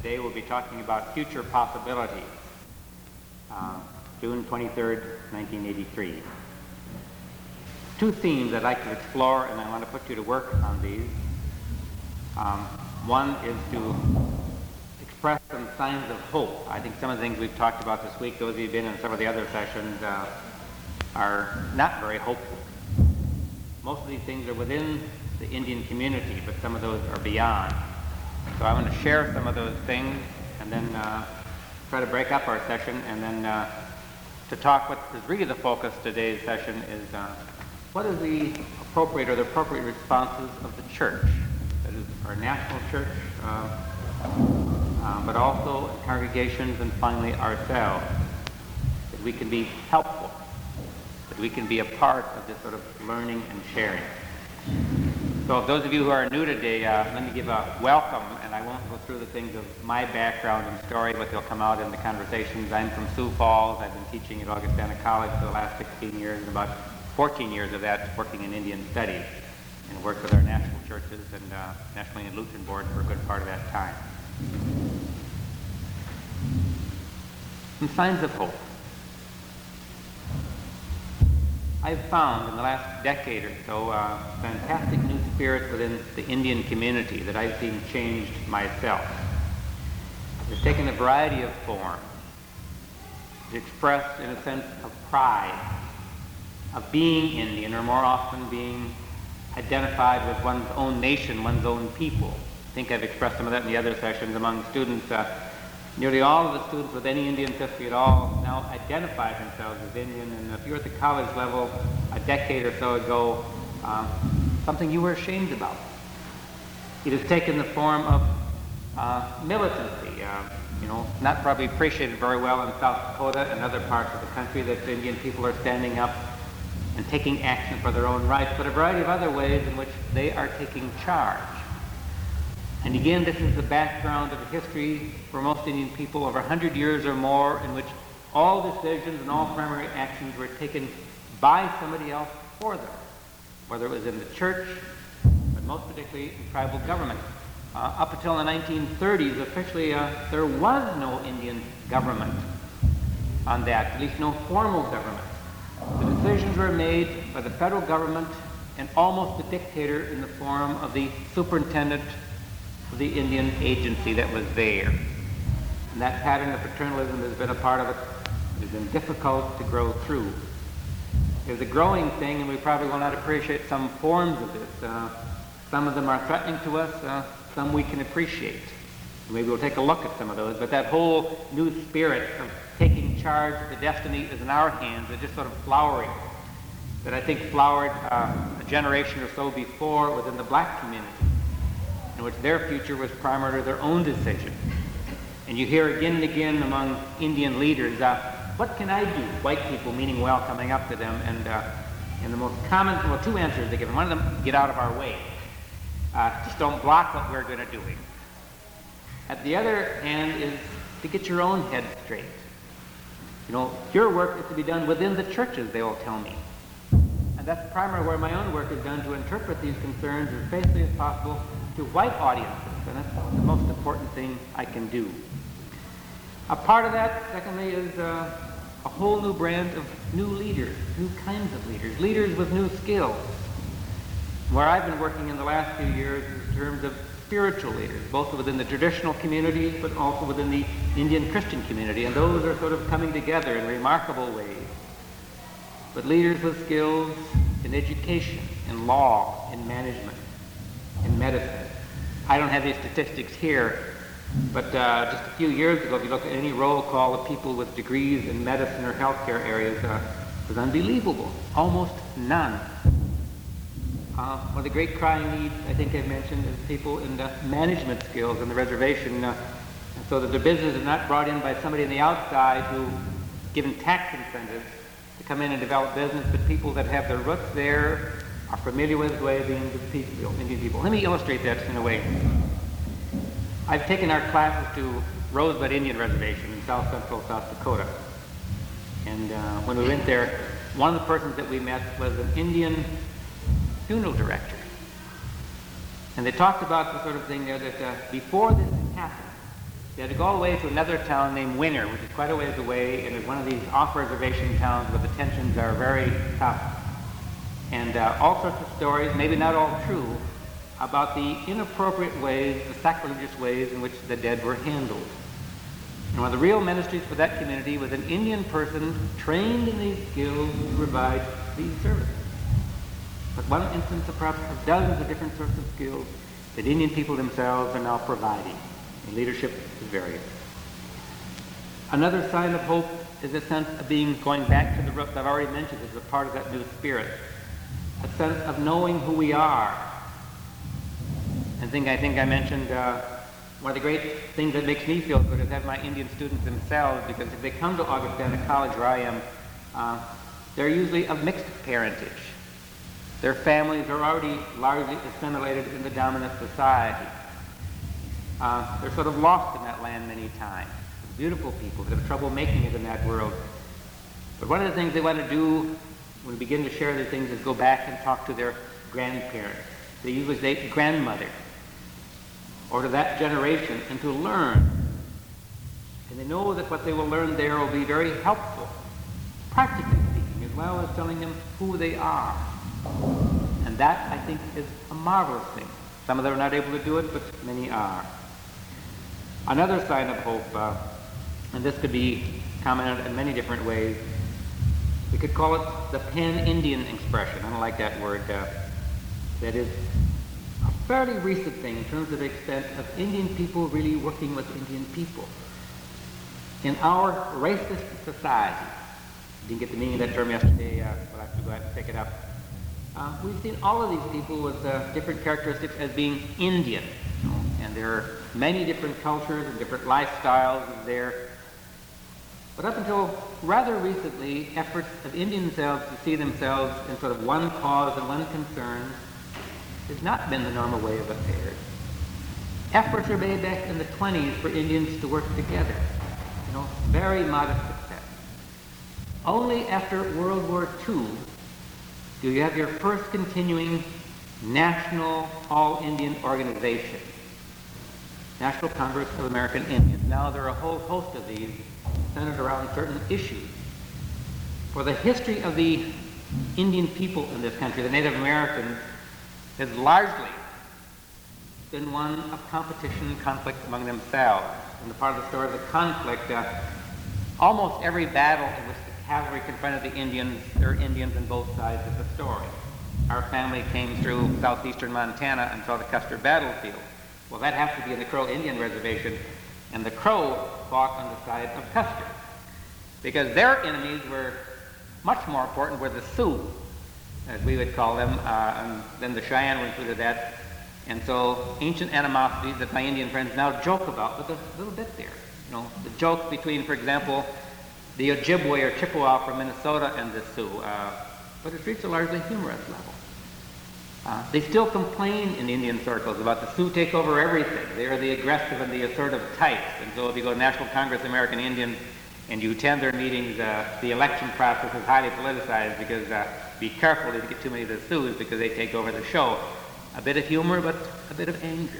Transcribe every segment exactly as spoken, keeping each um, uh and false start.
today we'll be talking about future possibility, uh, June twenty-third, nineteen eighty-three. Two themes I'd like to explore, and I want to put you to work on these. Um, one is to express some signs of hope. I think some of the things we've talked about this week, those of you who've been in some of the other sessions, uh, are not very hopeful. Most of these things are within the Indian community, but some of those are beyond. So I want to share some of those things and then uh, try to break up our session, and then uh, to talk what is really the focus of today's session is uh, what is the appropriate or the appropriate responses of the church, that is our national church, uh, uh, but also congregations and finally ourselves, that we can be helpful, that we can be a part of this sort of learning and sharing. So those of you who are new today, uh, let me give a welcome, and I won't go through the things of my background and story, but they'll come out in the conversations. I'm from Sioux Falls. I've been teaching at Augustana College for the last sixteen years, and about fourteen years of that working in Indian studies, and worked with our national churches and uh, National Indian Lutheran Board for a good part of that time. Some signs of hope. I've found in the last decade or so uh, fantastic new spirit within the Indian community that I've seen changed myself. It's taken a variety of forms. It's expressed in a sense of pride, of being Indian, or more often being identified with one's own nation, one's own people. I think I've expressed some of that in the other sessions among students. Uh, Nearly all of the students with any Indian history at all now identify themselves as Indian, and if you were at the college level a decade or so ago, uh, something you were ashamed about. It has taken the form of uh, militancy, uh, you know, not probably appreciated very well in South Dakota and other parts of the country, that the Indian people are standing up and taking action for their own rights, but a variety of other ways in which they are taking charge. And again, this is the background of a history for most Indian people over one hundred years or more, in which all decisions and all primary actions were taken by somebody else for them, whether it was in the church, but most particularly in tribal government. Uh, up until the nineteen thirties, officially, uh, there was no Indian government on that, at least no formal government. The decisions were made by the federal government and almost the dictator in the form of the superintendent of the Indian agency that was there. And that pattern of paternalism has been a part of it. It has been difficult to grow through. It's a growing thing, and we probably will not appreciate some forms of this. Uh, some of them are threatening to us, uh, some we can appreciate. Maybe we'll take a look at some of those, but that whole new spirit of taking charge, the destiny is in our hands, is just sort of flowering, that I think flowered uh, a generation or so before within the black community, in which their future was primarily their own decision. And you hear again and again among Indian leaders, uh, what can I do? White people meaning well coming up to them, and, uh, and the most common, well, two answers they give. One of them, get out of our way. Uh, just don't block what we're going to do. At the other hand is to get your own head straight. You know, your work is to be done within the churches, they will tell me. And that's primarily where my own work is done, to interpret these concerns as faithfully as possible to white audiences, and that's the most important thing I can do. A part of that, secondly, is uh, a whole new brand of new leaders, new kinds of leaders, leaders with new skills. Where I've been working in the last few years in terms of spiritual leaders, both within the traditional communities, but also within the Indian Christian community, and those are sort of coming together in remarkable ways. But leaders with skills in education, in law, in management, in medicine. I don't have any statistics here, but uh, just a few years ago, if you look at any roll call of people with degrees in medicine or healthcare areas, uh, it was unbelievable. Almost none. Uh, one of the great crying needs, I think I mentioned, is people in the management skills in the reservation, uh, so that the business is not brought in by somebody on the outside who, given tax incentives, to come in and develop business, but people that have their roots there, are familiar with the way of being Indian people. Let me illustrate that in a way. I've taken our classes to Rosebud Indian Reservation in south central South Dakota. And uh, when we went there, one of the persons that we met was an Indian funeral director. And they talked about the sort of thing there that uh, before this happened, They had to go all the way to another town named Winner, which is quite a ways away, and is one of these off-reservation towns where the tensions are very tough. And uh, all sorts of stories, maybe not all true, about the inappropriate ways, the sacrilegious ways in which the dead were handled. And one of the real ministries for that community was an Indian person trained in these skills to provide these services. But one instance of perhaps of dozens of different sorts of skills that Indian people themselves are now providing. And leadership is various. Another sign of hope is a sense of being, going back to the roots I've already mentioned, as a part of that new spirit, a sense of knowing who we are. I think I think I mentioned uh, one of the great things that makes me feel good is have my Indian students themselves, because if they come to Augustana College, where I am, uh, they're usually of mixed parentage. Their families are already largely assimilated in the dominant society. Uh, they're sort of lost in that land many times. Beautiful people that have trouble making it in that world. But one of the things they want to do when we begin to share these things is go back and talk to their grandparents. They usually say grandmother, or to that generation, and to learn. And they know that what they will learn there will be very helpful, practically speaking, as well as telling them who they are. And that, I think, is a marvelous thing. Some of them are not able to do it, but many are. Another sign of hope, uh, and this could be commented in many different ways, we could call it the pan-Indian expression. I don't like that word. Uh, that is a fairly recent thing in terms of the extent of Indian people really working with Indian people. In our racist society, I didn't get the meaning of that term yesterday, uh, but I have to go ahead and pick it up. Uh, we've seen all of these people with uh, different characteristics as being Indian. You know, and there are many different cultures and different lifestyles there. But up until rather recently, efforts of Indian themselves to see themselves in sort of one cause and one concern has not been the normal way of affairs. Efforts were made back in the twenties for Indians to work together. You know, very modest success. Only after World War Two do you have your first continuing national all-Indian organization, National Congress of American Indians. Now there are a whole host of these centered around certain issues. For the history of the Indian people in this country, the Native Americans, has largely been one of competition and conflict among themselves. In the part of the story of the conflict, uh, almost every battle in which the cavalry confronted the Indians, there are Indians on both sides of the story. Our family came through southeastern Montana and saw the Custer battlefield. Well, that happened to be in the Crow Indian Reservation, and the Crow fought on the side of Custer, because their enemies were much more important, were the Sioux, as we would call them, uh, and then the Cheyenne were included that. And so ancient animosities that my Indian friends now joke about, with a little bit there. You know, the joke between, for example, the Ojibwe or Chippewa from Minnesota and the Sioux, uh, but it's reached a largely humorous level. Uh, they still complain in Indian circles about the Sioux take over everything. They are the aggressive and the assertive types. And so if you go to National Congress of American Indians and you attend their meetings, uh, the election process is highly politicized, because uh, be careful if you get too many of the Sioux, because they take over the show. A bit of humor, but a bit of anger.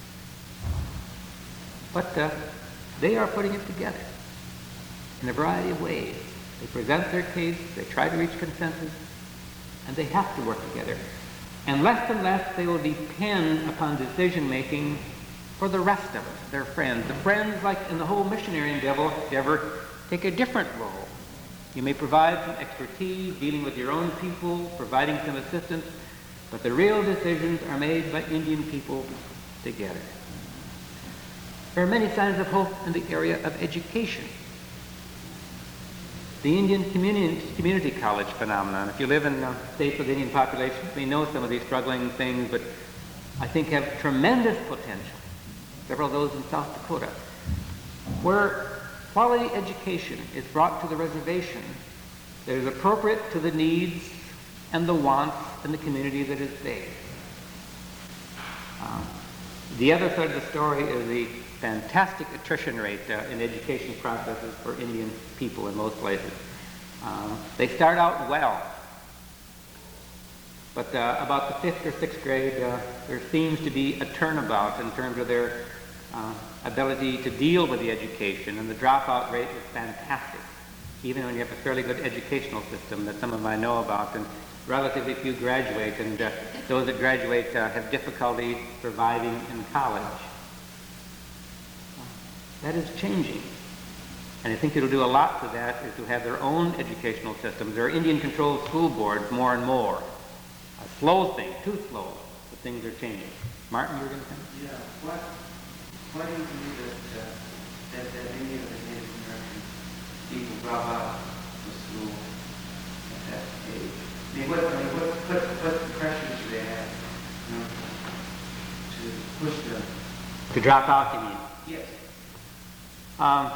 But uh, they are putting it together in a variety of ways. They present their case, they try to reach consensus, and they have to work together. And less and less they will depend upon decision-making for the rest of us, their friends. The friends, like in the whole missionary endeavor, take a different role. You may provide some expertise, dealing with your own people, providing some assistance, but the real decisions are made by Indian people together. There are many signs of hope in the area of education. The Indian community, community college phenomenon. If you live in uh, states with Indian populations, you may know some of these struggling things, but I think have tremendous potential. Several of those in South Dakota, where quality education is brought to the reservation that is appropriate to the needs and the wants in the community that is there. Um, the other side of the story is the fantastic attrition rate uh, in education processes for Indian people in most places. Um, they start out well, but uh, about the fifth or sixth grade, uh, there seems to be a turnabout in terms of their uh, ability to deal with the education, and the dropout rate is fantastic, even when you have a fairly good educational system that some of I know about, and relatively few graduate, and uh, those that graduate uh, have difficulty surviving in college. That is changing. And I think it'll do a lot to that is to have their own educational systems. There are Indian-controlled school boards more and more. A slow thing, too slow, but things are changing. Martin, you were going to say? Yeah. What, why do you believe that, uh, that, that many of the Native American people drop out of school at that age? I mean, what, I mean, what, what, what pressures do they have, you know, to push them? To drop out, you mean? Yes. Um,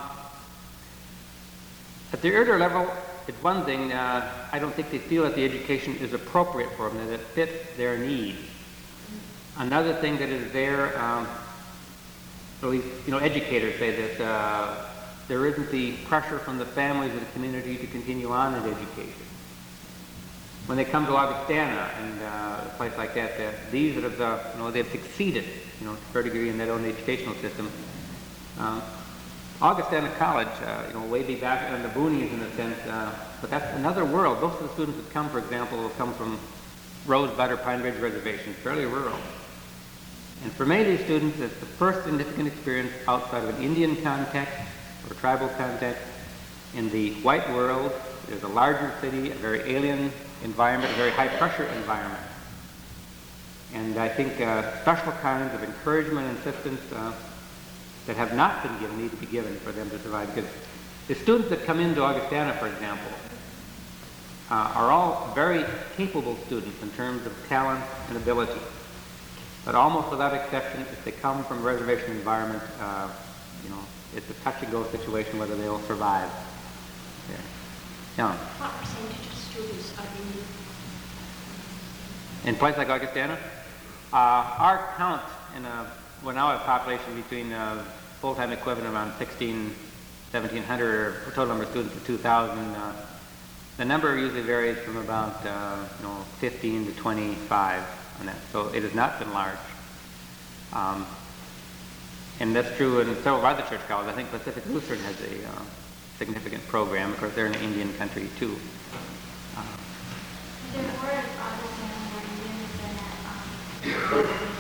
at the earlier level, it's one thing. Uh, I don't think they feel that the education is appropriate for them, that it fits their needs. Another thing that is there, um, at least, you know, educators say that uh, there isn't the pressure from the families of the community to continue on in education. When they come to Augustana and uh, a place like that, uh, these that have, uh, you know, they've succeeded, you know, to a degree in their own educational system. Um, Augustana College, uh, you know, way back in the boonies in a sense, uh, but that's another world. Most of the students that come, for example, will come from Rosebud or Pine Ridge reservations, fairly rural. And for many of these students, it's the first significant experience outside of an Indian context or tribal context in the white world. There's a larger city, a very alien environment, a very high-pressure environment. And I think uh, special kinds of encouragement and assistance uh, that have not been given need to be given for them to survive. Because the students that come into Augustana, for example, uh, are all very capable students in terms of talent and ability. But almost without exception, if they come from a reservation environment, uh, you know, it's a touch-and-go situation whether they'll survive. Yeah. Yeah. What percentage of students are Indian? In a place like Augustana, uh, our count in a we're now at a population between uh, full-time equivalent around sixteen, seventeen hundred, or a total number of students of two thousand. Uh, the number usually varies from about uh, you know, fifteen to twenty-five on that. So it has not been large. Um, and that's true in several other church colleges. I think Pacific Lutheran has a uh, significant program. Of course, they're in an Indian country too. Uh, Is there more at Augustana more Indians than at um, universities?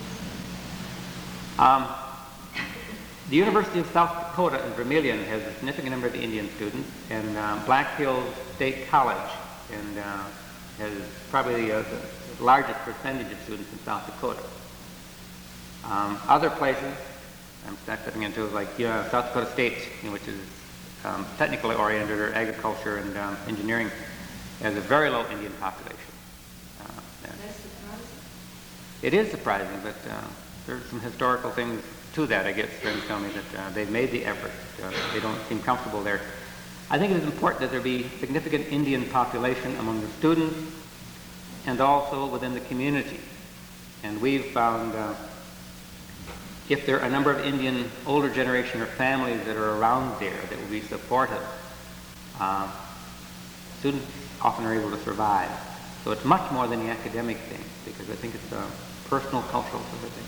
Um, the University of South Dakota in Vermilion has a significant number of Indian students, and uh, Black Hills State College and uh, has probably uh, the largest percentage of students in South Dakota. Um, other places, I'm stepping into like uh, South Dakota State, you know, which is um, technically oriented, or agriculture and um, engineering, has a very low Indian population. Uh, That's surprising. it is surprising, but uh, there's some historical things to that, I guess. Friends tell me that uh, they've made the effort. Uh, they don't seem comfortable there. I think it is important that there be significant Indian population among the students and also within the community. And we've found uh, if there are a number of Indian older generation or families that are around there that will be supportive, uh, students often are able to survive. So it's much more than the academic thing, because I think it's a personal, cultural sort of thing.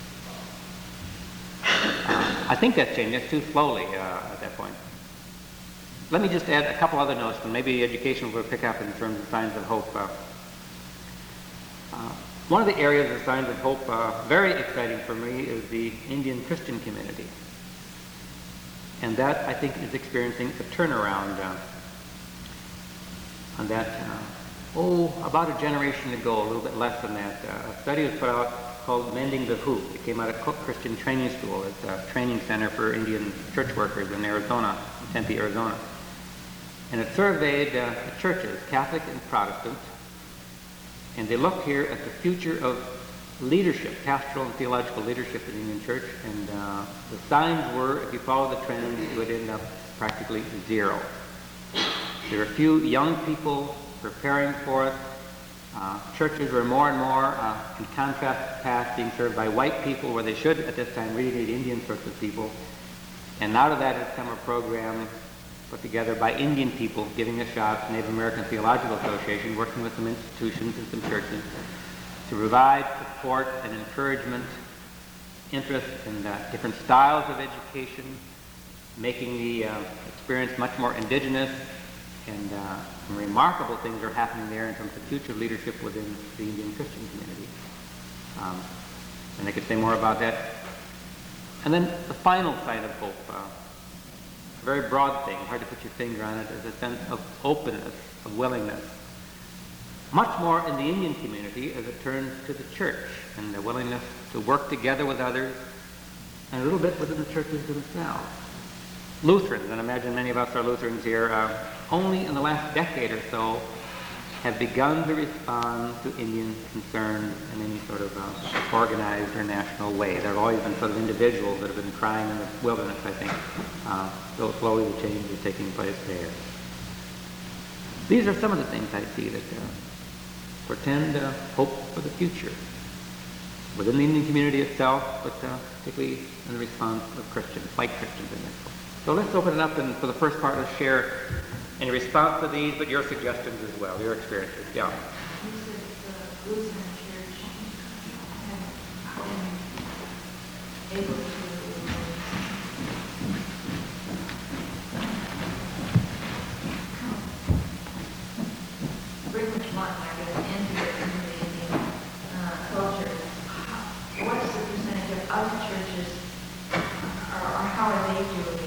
Uh, I think that's changing. It's too slowly uh, at that point. Let me just add a couple other notes, and maybe education will pick up in terms of signs of hope. Uh, uh, one of the areas of signs of hope, uh, very exciting for me, is the Indian Christian community. And that, I think, is experiencing a turnaround uh, on that. Uh, oh, about a generation ago, a little bit less than that, uh, a study was put out called Mending the Hoop. It came out of Cook Christian Training School. It's a training center for Indian church workers in Arizona, Tempe, Arizona. And it surveyed uh, the churches, Catholic and Protestant, and they looked here at the future of leadership, pastoral and theological leadership in the Indian church, and uh, the signs were, if you follow the trend, it would end up practically zero. There are few young people preparing for it. Uh, churches were more and more, uh, in contrast to the past, being served by white people where they should, at this time, really need Indian sorts of people. And out of that has come a program put together by Indian people, giving a shot, Native American Theological Association, working with some institutions and some churches, to provide support and encouragement interest in uh, different styles of education, making the uh, experience much more indigenous, and uh, some remarkable things are happening there in terms of future leadership within the Indian Christian community. Um, and I could say more about that. And then the final sign of hope, uh, a very broad thing, hard to put your finger on it, is a sense of openness, of willingness. Much more in the Indian community as it turns to the church and the willingness to work together with others, and a little bit within the churches themselves. Lutherans, and I imagine many of us are Lutherans here, uh, only in the last decade or so have begun to respond to Indian concerns in any sort of uh, organized or national way. There have always been sort of individuals that have been crying in the wilderness, I think. Uh, so slowly the change is taking place there. These are some of the things I see that uh, portend uh, hope for the future within the Indian community itself, but uh, particularly in the response of Christians, like Christians in this book. So let's open it up, and for the first part, let's share in response to these, but your suggestions as well, your experiences. Yeah. You said the Lutheran Church have been able to bring much money, I guess, into the, into the Indian uh, culture. How- What is the percentage of other churches, or, or how are they doing?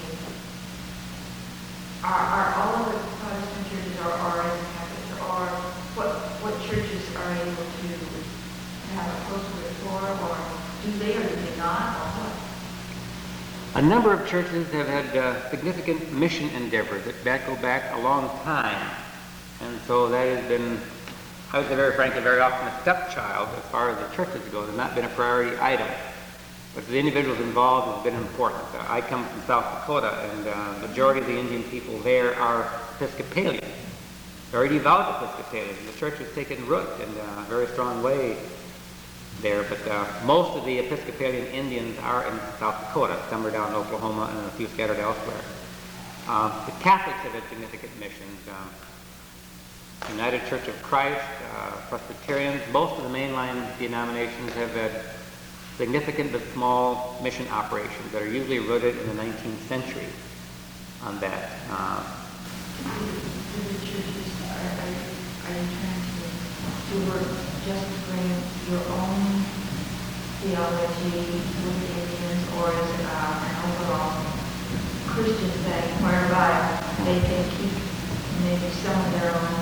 Are, are all of the Protestant churches, or are in Catholic, or what what churches are able to have a closer rapport, or do they or do they not, or what? A number of churches have had uh, significant mission endeavors that back, go back a long time. And so that has been, I would say very frankly, very often a stepchild as far as the churches go. They've not been a priority item. But the individuals involved has been important. Uh, I come from South Dakota, and uh, the majority of the Indian people there are Episcopalian, very devout Episcopalians. The church has taken root in a very strong way there, but uh, most of the Episcopalian Indians are in South Dakota. Some are down in Oklahoma and a few scattered elsewhere. Uh, the Catholics have had significant missions. Uh, United Church of Christ, uh, Presbyterians, most of the mainline denominations have had significant but small mission operations that are usually rooted in the nineteenth century on that. Uh, Do the churches, are, are, are you trying to do work just to bring your own theology with the Indians, or is it uh, an overall Christian thing whereby they can keep maybe some of their own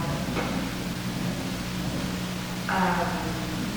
um,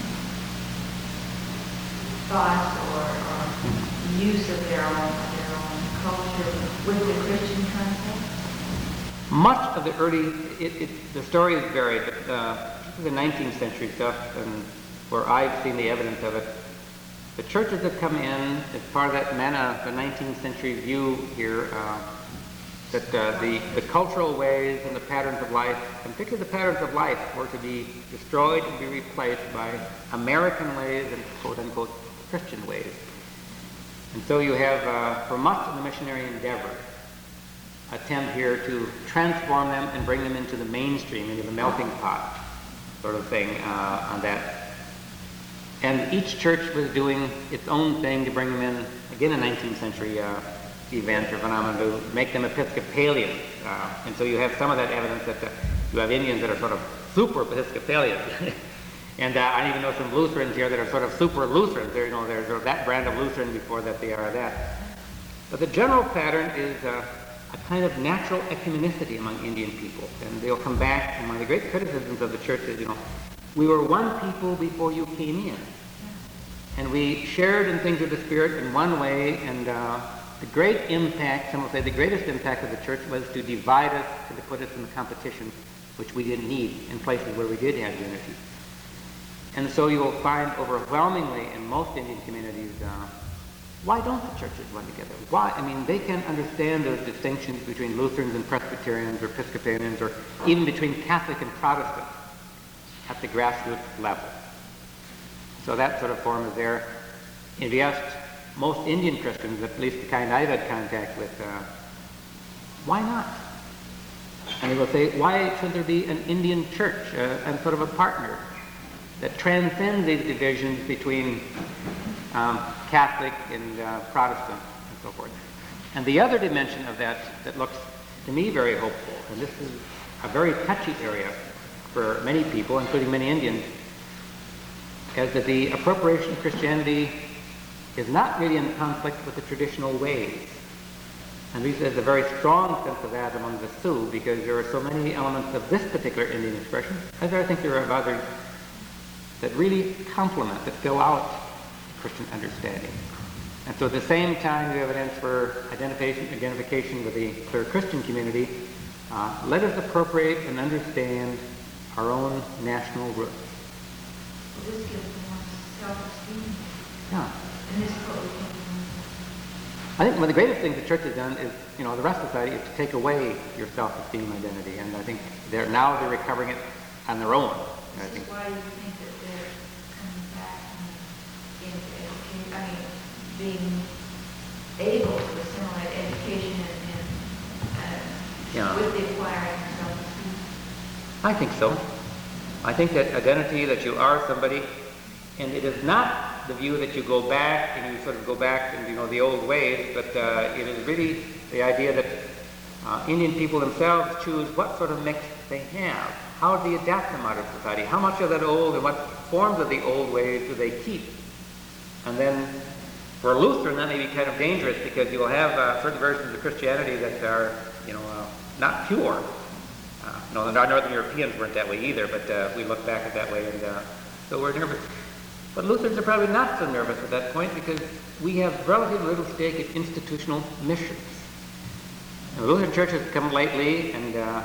thoughts or, or use of their own, their own culture with the Christian context? Much of the early, it, it, the story is varied, but uh, the nineteenth century stuff, and where I've seen the evidence of it, the churches that come in as part of that manna, the nineteenth century view here, uh, that uh, the, the cultural ways and the patterns of life, and particularly the patterns of life, were to be destroyed and be replaced by American ways and quote-unquote Christian ways. And so you have, uh, for much of the missionary endeavor, attempt here to transform them and bring them into the mainstream, into the melting pot sort of thing uh, on that. And each church was doing its own thing to bring them in, again, a nineteenth century uh, event or phenomenon, to make them Episcopalians. Uh, and so you have some of that evidence that uh, you have Indians that are sort of super Episcopalians. And uh, I even know some Lutherans here that are sort of super Lutherans. They're, you know, they're sort of that brand of Lutheran before that they are that. But the general pattern is uh, a kind of natural ecumenicity among Indian people. And they'll come back, and one of the great criticisms of the church is, you know, we were one people before you came in. And we shared in things of the Spirit in one way, and uh, the great impact, some will say the greatest impact of the church was to divide us and to put us in competition, which we didn't need in places where we did have unity. And so you will find overwhelmingly in most Indian communities, uh, why don't the churches run together? Why? I mean, they can understand those distinctions between Lutherans and Presbyterians or Episcopalians, or even between Catholic and Protestant at the grassroots level. So that sort of form is there. If you asked most Indian Christians, at least the kind I've had contact with, uh, why not? And they will say, why should there be an Indian church uh, and sort of a partner that transcends these divisions between um, Catholic and uh, Protestant and so forth. And the other dimension of that that looks to me very hopeful, and this is a very touchy area for many people, including many Indians, is that the appropriation of Christianity is not really in conflict with the traditional ways. And there's a very strong sense of that among the Sioux, because there are so many elements of this particular Indian expression, as I think there are of others, that really complement, that fill out Christian understanding. And so at the same time you have evidence for identification, identification with the clear Christian community, uh, let us appropriate and understand our own national roots. Well, this gives more self-esteem. Yeah. And this is what we can I think one of the greatest things the church has done is, you know, the rest of society, is to take away your self-esteem identity. And I think they're now they're recovering it on their own. And I This think is why you think that they're coming back and into education, I mean, being able to assimilate education and, and uh, Yeah. with the acquiring of self-esteem. I think so. I think that identity, that you are somebody, and it is not the view that you go back and you sort of go back and you know the old ways, but uh, it is really the idea that uh, Indian people themselves choose what sort of mix they have. How do they adapt to modern society? How much of that old and what forms of the old ways do they keep? And then for a Lutheran, that may be kind of dangerous, because you will have uh, certain versions of Christianity that are, you know, uh, not pure. Uh, no, the Northern Europeans weren't that way either, but uh, we look back at that way, and uh, so we're nervous. But Lutherans are probably not so nervous at that point, because we have relatively little stake in institutional missions. And the Lutheran Church has come lately, and uh,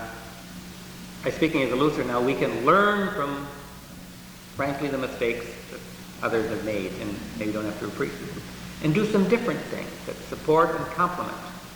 I'm speaking as a Lutheran now, we can learn from, frankly, the mistakes that others have made, and maybe don't have to repeat them, and do some different things that support and complement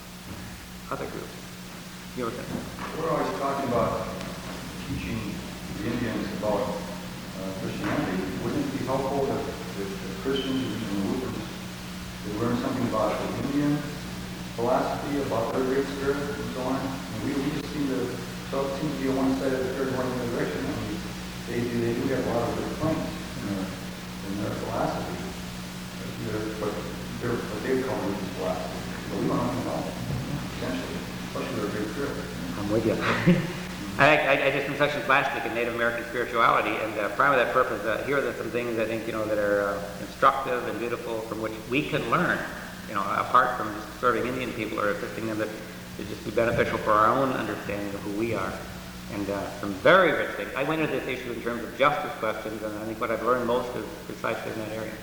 other groups. You were saying? We're always talking about teaching the Indians about uh, Christianity. Wouldn't it be helpful if, if the Christians and the Lutherans they learn something about the Indian philosophy, about their great spirit, and so on? And we, we just seem to, so it seems to be on one side of the curve, one in the direction. I mean, they do, they do have a lot of good points in their, in their philosophy, but, but they're what they would call religious philosophy. But we don't know anything about it, essentially, especially their great spirit. I'm with you. I, I, I did some sections last week in Native American spirituality, and uh, prior to that purpose, uh, here are some things I think, you know, that are uh, instructive and beautiful, from which we can learn, you know, apart from just serving Indian people or assisting them, that to just be beneficial for our own understanding of who we are. And uh, some very rich things. I went into this issue in terms of justice questions, and I think what I've learned most is precisely in that area.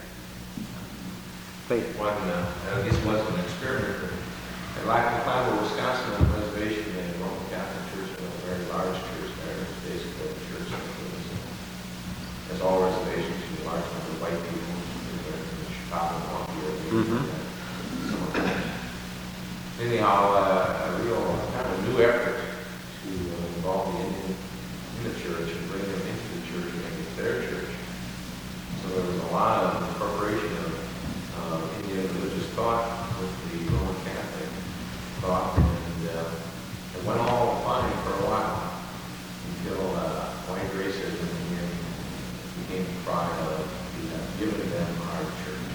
Please. One, uh, I guess it was an experiment, but at Lac La Plata, Wisconsin, on the reservation, they had a Roman Catholic church, and a very large church there. It's basically a church that was, uh, as all reservations, a large number of white people, in the Chicago Mafia, Mhm. some of them. Anyhow, uh, a real kind of new effort to uh, involve the Indian in the church and bring them into the church and make it their church. So there was a lot of incorporation of uh, Indian religious thought with the Roman Catholic thought, and uh, it went all fine for a while until uh, white racism again became the cry of you know, giving them our church.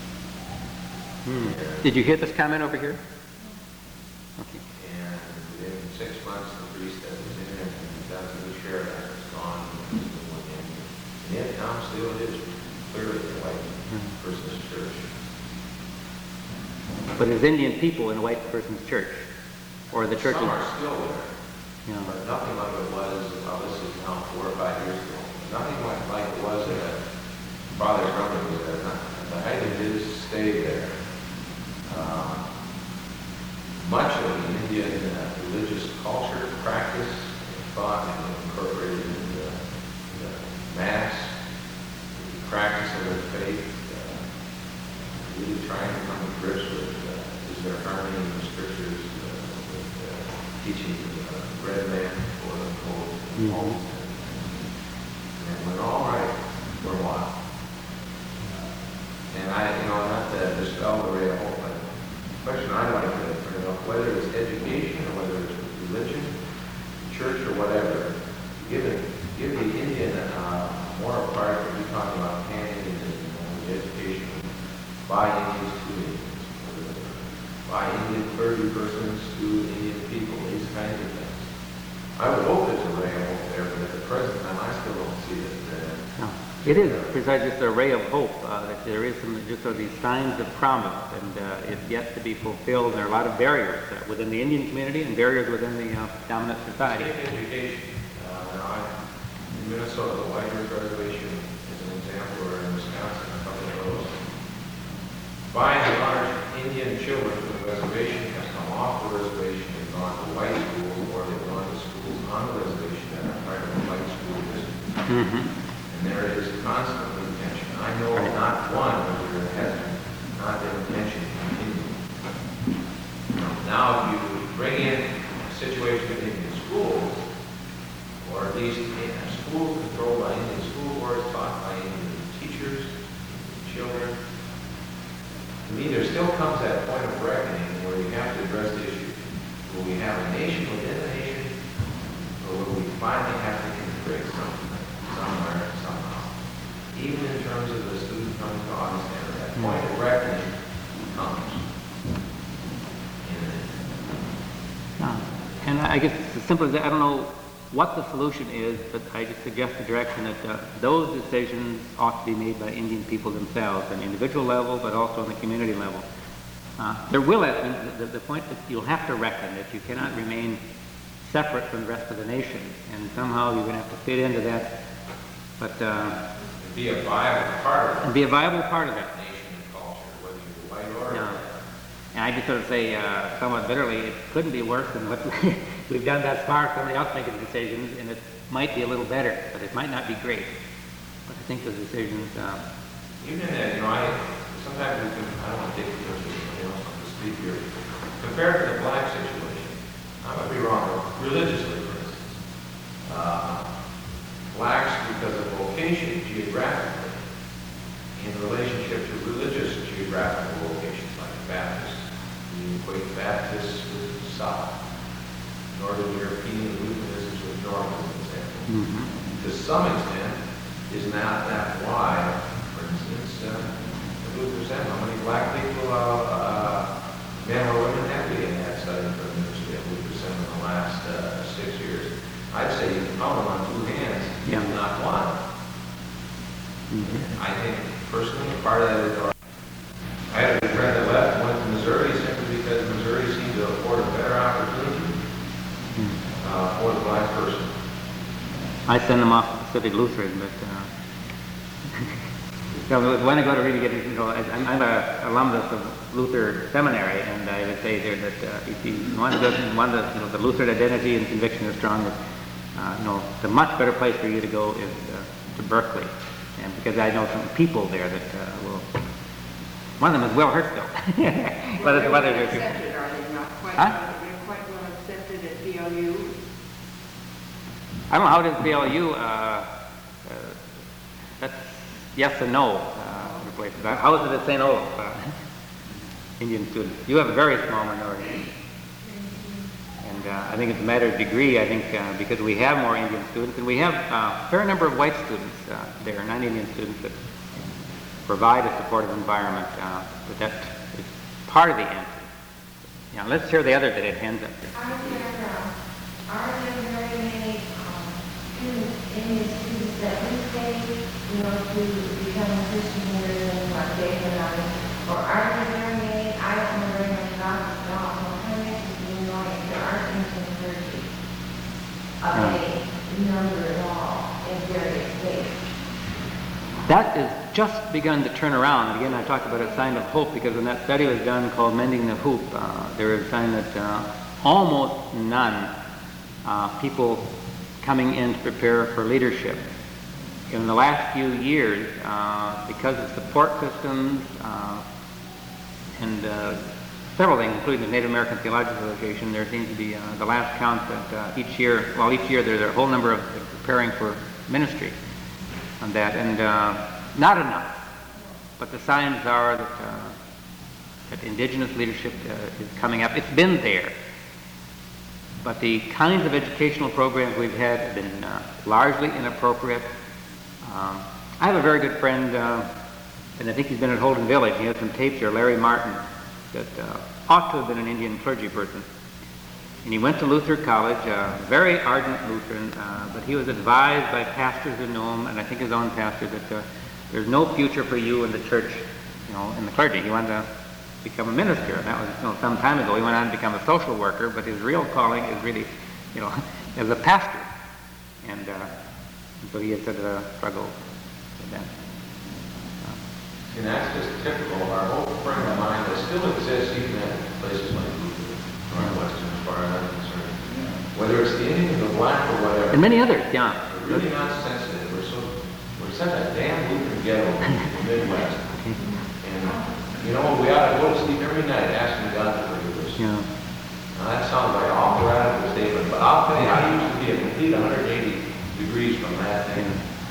Hmm. And- Did you hear this comment over here? Okay. And within six months, the priest that was in it and down to the sheriff was gone. And and yet now still it is clearly a white person's church. But there's Indian people in a white person's church, or the church Some is, are still there, you know, but nothing like it was, well, this is now four or five years ago. Nothing like, like it was at Father Drummond was there. Not- The Hagen did stay there. Um, much of the Indian uh, religious culture, practice, thought, and incorporated into the, the Mass, the practice of their faith, uh, really trying to come to grips with uh, is there harmony in the scriptures, uh, with uh, teachings of the bread man, quote unquote, Mhm. and, and it went all right for a while. And I, you know, not to dispel the real whole thing. The question I'd like to bring up, whether it's education or whether it's religion, church or whatever, give it, give the Indian uh, more a part that we're talking about pan-Indianism, you know, the education It is precisely just a ray of hope uh, that there is some just sort of these signs of promise, and uh, it's yet to be fulfilled. There are a lot of barriers uh, within the Indian community and barriers within the uh, dominant society. Take education. Uh, now, I, in Minnesota, the White Earth Reservation is an example, or in Wisconsin, a couple of those. By and large, Indian children from the reservation have come off the reservation and gone to white schools, or they've gone to schools on the reservation that are part of the white school district. Mm-hmm. And there is constantly tension. I know of not one where there has not been tension continuing. Now, if you bring in a situation in Indian schools, or at least in a school controlled by Indian school boards, taught by Indian teachers, children, to me, there still comes that point of reckoning where you have to address the issue. Will we have a nation within a nation, or will we finally have to integrate something somewhere, somehow? Even in terms of the student coming to August Center, that point of reckoning comes. Yeah. And I guess it's as simple as that. I don't know what the solution is, but I just suggest the direction that uh, those decisions ought to be made by Indian people themselves, on an individual level, but also on the community level. Uh, there will, the, the, the point that you'll have to reckon that you cannot remain separate from the rest of the nation, and somehow you're going to have to fit into that, but uh, Be a viable part of it. and be a viable part of that. Nation and culture, whether you're white or Yeah. red. And I just sort of say uh, somewhat bitterly, it couldn't be worse than what we've done thus far. Somebody else making the decisions, and it might be a little better, but it might not be great. But I think those decisions. Uh, Even in that, you know, I, sometimes we can, I don't want to take the first somebody else on to speak here. Compared to the black situation, I might be wrong, but religiously, for instance, uh, blacks, because of vocation geographically, in relationship to religious geographical locations like Baptists, we equate Baptists with the South, Northern European Lutheranism with North, as an example. mm-hmm. To some extent, is not that why, for instance, uh, the Luther Center, how many black people, uh, uh, men or women have we in that study for the University of Luther Center in the last uh, six years? I'd say you can count them on two hands, Yeah. if not one. Mm-hmm. I think personally, part of that is our, I had a friend that left and went to Missouri simply because Missouri seemed to afford a better opportunity uh, for the black person. I send them off to Pacific Lutheran, but uh, you know, when I go to really get into, you know, I'm, I'm an alumnus of Luther Seminary, and I would say there that uh, if you want to go, want the, you know, the Lutheran identity and conviction is strong, that uh, you know, the much better place for you to go is uh, to Berkeley, and because I know some people there that uh, will. One of them is Will Hurtfield. Whether They're whether well they're accepted, are they not quite, Huh? they're quite well accepted at B L U? I don't know how it is at B L U. Uh, uh, that's yes and no. Uh, the places. How is it at Saint Olaf? Uh, Indian students. You have a very small minority, and uh, I think it's a matter of degree. I think uh, because we have more Indian students, and we have uh, a fair number of white students uh, there, non-Indian students that provide a supportive environment. Uh, but that is part of the answer. Now let's hear the other that it hands up here. Are there, uh, are there very many um, students, Indian students that do stay, you know, to become Christian leaders and like David and I, or are there very many, I don't know very much about this law, so I'm kind of interested in knowing if there are Indian clergy of any number at all in various states? That is just begun to turn around. And again, I talked about a sign of hope because when that study was done called Mending the Hoop, uh, there was a sign that uh, almost none uh, people coming in to prepare for leadership. In the last few years, uh, because of support systems uh, and uh, several things, including the Native American Theological Association, there seems to be uh, the last count that uh, each year, well, each year there's a whole number of preparing for ministry on that, and uh, not enough. But the signs are that, uh, that indigenous leadership uh, is coming up. It's been there, but the kinds of educational programs we've had have been uh, largely inappropriate. Um, I have a very good friend, uh, and I think he's been at Holden Village. He has some tapes here, Larry Martin, that uh, ought to have been an Indian clergy person. And he went to Luther College, a very ardent Lutheran, uh, but he was advised by pastors who knew him, and I think his own pastor, that uh, there's no future for you in the church, you know, in the clergy. He wanted to become a minister, and that was, you know, some time ago. He went on to become a social worker, but his real calling is really, you know, as a pastor. And uh, so he had such a struggle with that. And that's just typical of our whole frame of mind that still exists even in places like Luther, or in Western, as far as I'm concerned. Whether it's the Indian, the black, or whatever. And many others, yeah. We're really not sensitive. We're so we're such a damn Lutheran ghetto in the Midwest. And you know, we ought to go to sleep every night asking God to forgive us. Yeah. Now that sounds like an awful radical statement, but I'll tell you, I used to be a complete one hundred eighty degrees from that thing.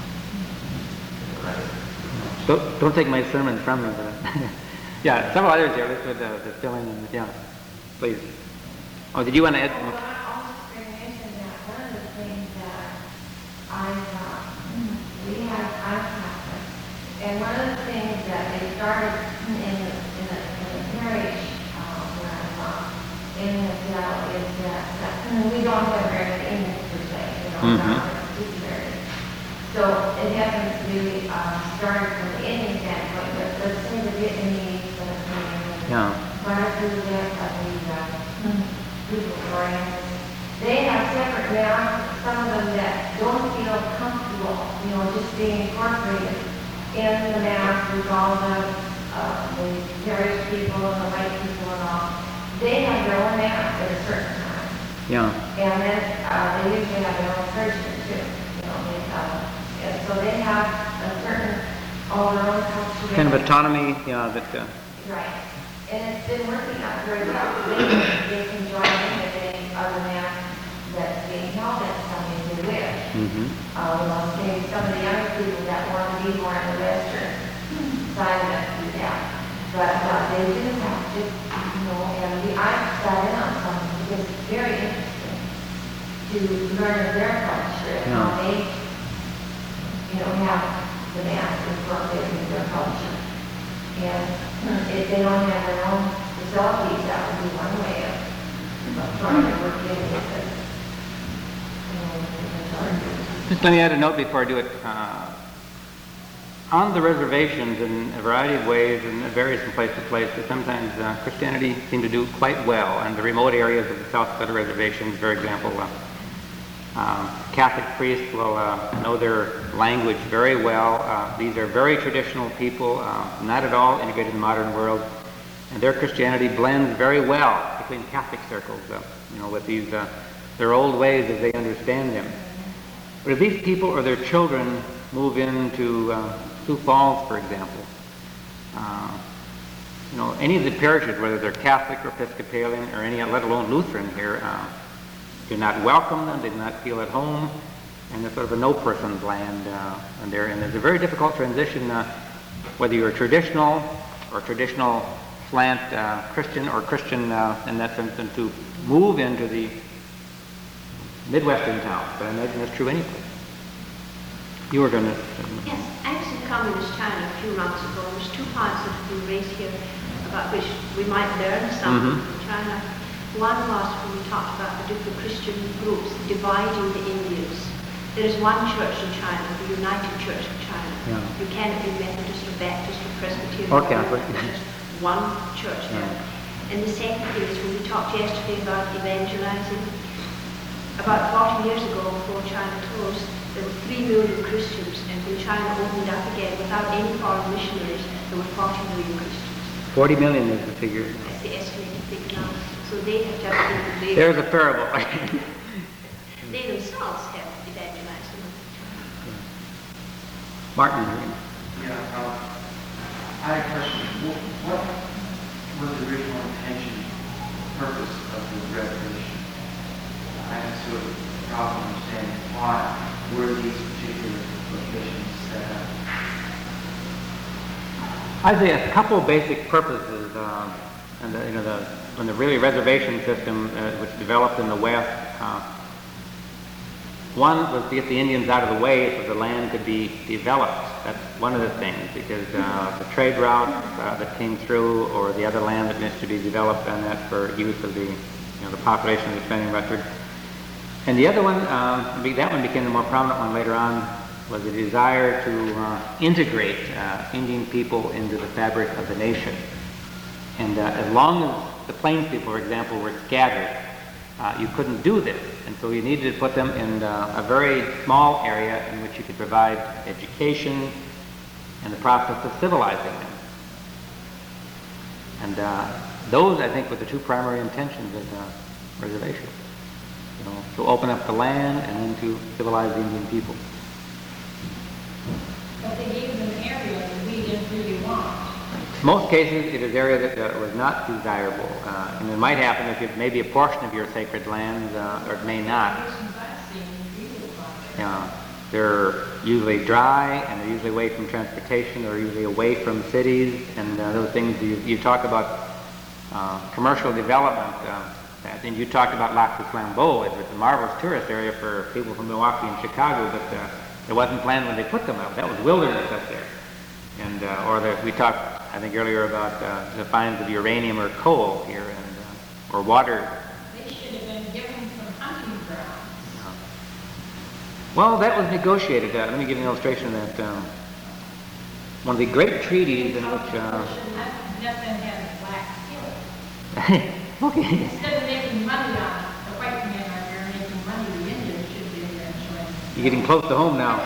Right. Don't, don't take my sermon from me, but yeah, several others here. Let's put the, the filling in. Yeah, please. Oh, did you want to add? Well, I also mention that one of the things that I thought, we had, I'm Catholic, and one of the things that they started in, in, the, in, the, in the parish uh, where I'm from, in the Dell, is that, that we don't have very many Indians per se, you know, Mhm. not very very. So it hasn't really uh, started from the Indian standpoint, but let's say the Vietnamese, the Koreans, Yeah. one or two of the uh, people Koreans, they have separate mass, some of them that don't feel comfortable, you know, just being incorporated in the mass with all the, uh, the parish people and the white people and all. They have their own mass at a certain time. Yeah. And then uh, they usually have their own person too. You know, they, uh, and so they have a certain, all their own culture. Kind of autonomy, yeah, that, uh, Right. And it's been working out very well. They, they can join in with any other mass that's being held at something they wish. mm-hmm. Uh, you know, say some of the younger people that want to be more on the western side of it do that. But uh, they do have to, you know, and we, I sat in on something because it's very interesting to learn of their culture and how Yeah. they, you know, have the mass incorporated in their culture. And if they don't have their own facilities, that would be one way of of trying to work in with it. You know, with the target. Just let me add a note before I do it. Uh, on the reservations, in a variety of ways, and it varies from place to place, but sometimes uh, Christianity seems to do quite well. And the remote areas of the South Dakota reservations, for example, uh, uh, Catholic priests will uh, know their language very well. Uh, these are very traditional people, uh, not at all integrated in the modern world, and their Christianity blends very well, particularly in Catholic circles, uh, you know, with these uh, their old ways as they understand them. But if these people or their children move into uh, Sioux Falls, for example, uh, you know, any of the parishes, whether they're Catholic or Episcopalian or any, let alone Lutheran here, uh, do not welcome them, they do not feel at home, and they're sort of a no-person's land uh, and there. And there's a very difficult transition, uh, whether you're a traditional or traditional slant uh, Christian or Christian uh, in that sense, and to move into the Midwestern towns. But I imagine that's true any place. You were going to... Yes, I was in communist China a few months ago. There's two points that have been raised here about which we might learn something Mhm. from China. One was when we talked about the different Christian groups dividing the Indians. There is one church in China, the United Church of China. Yeah. You cannot be Methodist or Baptist or Presbyterian. Or Catholic. There's one church there. Yeah. And the second thing is when we talked yesterday about evangelizing, about forty years ago, before China closed, there were three million Christians, and when China opened up again without any foreign missionaries, there were forty million Christians. forty million is the figure. That's the estimated figure now. So they have just been, they, There's a parable. they themselves have evangelized them. Martin. Yeah, uh, I had a question. What, what was the original intention, purpose of the reservation? I have sort of a problem understanding why were these particular locations set up. I'd say a couple basic purposes, uh, and the, you know, the when the really reservation system uh, was developed in the West. Uh, one was to get the Indians out of the way so the land could be developed. That's one of the things, because uh, the trade route uh, that came through, or the other land that needs to be developed, and that for use of the you know, the population of the expanding westward. And the other one, um, be- that one became the more prominent one later on, was a desire to uh, integrate uh, Indian people into the fabric of the nation. And uh, as long as the Plains people, for example, were scattered, uh, you couldn't do this. And so you needed to put them in uh, a very small area in which you could provide education and the process of civilizing them. And uh, those, I think, were the two primary intentions of the reservation. You know, to open up the land and then to civilize the Indian people. But they gave them an area that we didn't really want. In most cases, it is an area that uh, was not desirable. Uh, and it might happen if it may be a portion of your sacred land, uh, or it may not. You know, they're usually dry, and they're usually away from transportation, they're usually away from cities, and uh, those things you, you talk about uh, commercial development. Uh, and you talked about Lac du Flambeau. It was a marvelous tourist area for people from Milwaukee and Chicago, but uh, it wasn't planned when they put them up. That was wilderness up there. And uh, or the, we talked, I think, earlier about uh, the finds of uranium or coal here, and uh, or water. They should have been given some hunting grounds. Well, that was negotiated. Uh, let me give you an illustration of that. Um, one of the great treaties in which... Uh, Nothing had black hills. okay. Instead of making money on it, the white men are there making money, the Indians should be there enjoying. You're getting close to home now.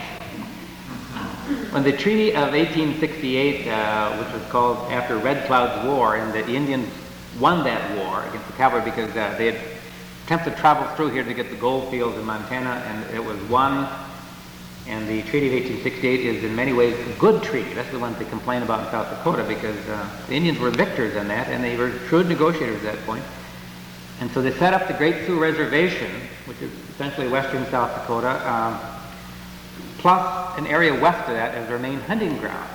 When the Treaty of eighteen sixty-eight, uh, which was called after Red Cloud's War, and the Indians won that war against the cavalry because uh, they had attempted to travel through here to get the gold fields in Montana, and it was won. And the Treaty of eighteen sixty-eight is in many ways a good treaty. That's the one they complain about in South Dakota, because uh, the Indians were victors in that, and they were shrewd negotiators at that point. And so they set up the Great Sioux Reservation, which is essentially western South Dakota, um, plus an area west of that as their main hunting ground.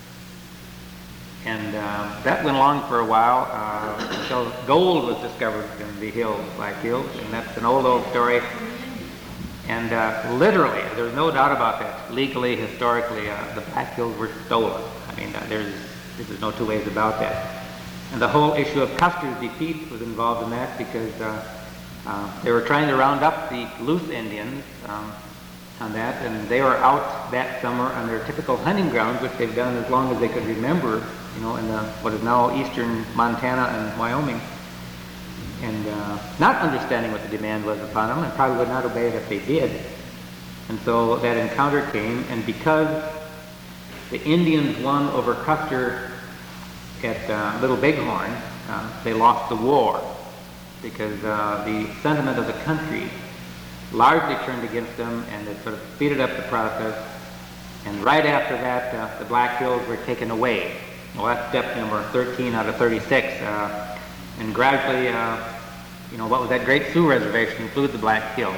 And uh, that went along for a while uh, until gold was discovered in the hills, Black Hills, and that's an old, old story. And uh, literally, there's no doubt about that. Legally, historically, uh, the Black Hills were stolen. I mean, uh, there's there's no two ways about that. And the whole issue of Custer's defeat was involved in that, because uh, uh, they were trying to round up the loose Indians um, on that, and they were out that summer on their typical hunting grounds, which they've done as long as they could remember, you know, in the, what is now eastern Montana and Wyoming. And uh, not understanding what the demand was upon them, and probably would not obey it if they did. And so that encounter came, and because the Indians won over Custer at uh, Little Bighorn, uh, they lost the war, because uh, the sentiment of the country largely turned against them, and it sort of speeded up the process. And right after that, uh, the Black Hills were taken away. Well, that's step number thirteen out of thirty-six. Uh, And gradually, uh, you know, what was that Great Sioux Reservation, include the Black Hills,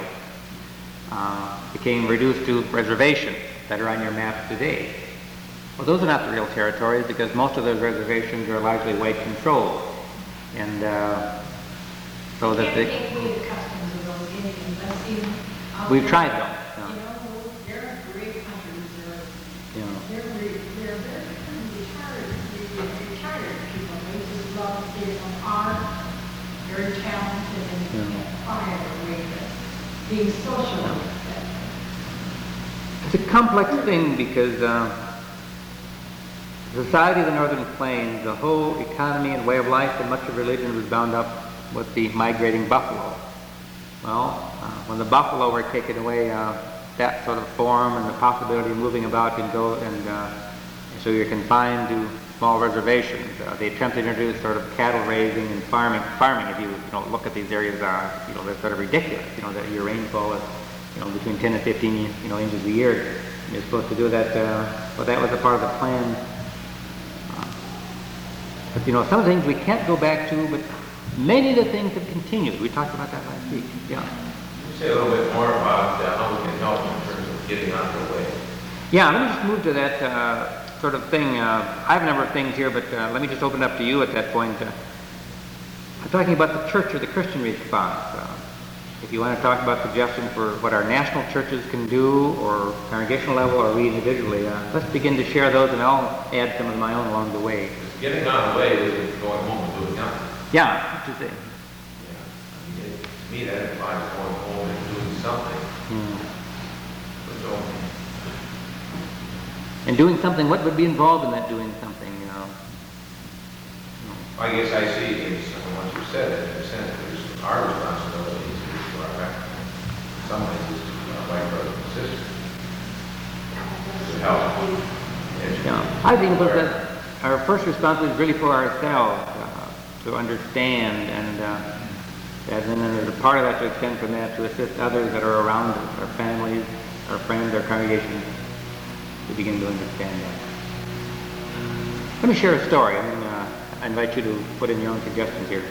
uh, became reduced to reservations that are on your map today. Well, those are not the real territories, because most of those reservations are largely white controlled. And uh, so that Can't they... take away the customs of those Indians. I've seen them out We've there. tried them. You know, they're great hunters. They're, You know. they're, re- they're very kind of retired, re- retired people. They just love getting on art, very talented, and Yeah. can't find a way to being social with them. It's a complex thing, because uh, the society of the Northern Plains, the whole economy and way of life and much of religion was bound up with the migrating buffalo. Well, uh, when the buffalo were taken away, uh, that sort of form and the possibility of moving about and go, and uh, so you're confined to small reservations. Uh, they attempted to introduce sort of cattle raising and farming. Farming, if you, you know, look at these areas, uh, you know, they're sort of ridiculous. You know, that your rainfall is, you know, between ten and fifteen, you know, inches a year. You're supposed to do that. Uh, well, that was a part of the plan. Uh, but you know, some of the things we can't go back to, but many of the things have continued. We talked about that last week. Yeah. Can you say a little bit more about uh, how we can help in terms of getting on their way? Yeah, let me just move to that uh, sort of thing. Uh, I have a number of things here, but uh, let me just open it up to you at that point. Uh, I'm talking about the church or the Christian response. Uh, if you want to talk about suggestions for what our national churches can do, or congregational level, or we individually, uh, let's begin to share those, and I'll add some of my own along the way. Because getting on the way isn't going home and doing nothing. Yeah, what you say? Yeah. me, that implies going home and doing something. Hmm. But don't, And doing something, what would be involved in that doing something, you know? I guess I see things, once you said it, in a sense, there's our responsibility to our, in some ways, is to our white brothers and sisters. To help. Yeah, I think it was that our first responsibility is really for ourselves, uh, to understand, and uh, and then there's a part of that to extend from that to assist others that are around us, our families, our friends, our congregations, to begin to understand that. Let me share a story. I mean, uh, I invite you to put in your own suggestions here.